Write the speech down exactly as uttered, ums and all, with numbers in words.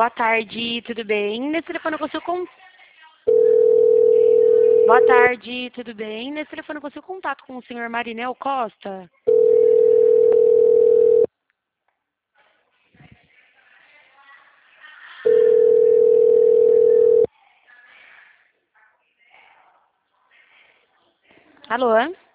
Boa tarde, tudo bem? Nesse telefone eu consigo con... Boa tarde, tudo bem? Nesse telefone eu consigo contato com o senhor Marinel Costa? Alô?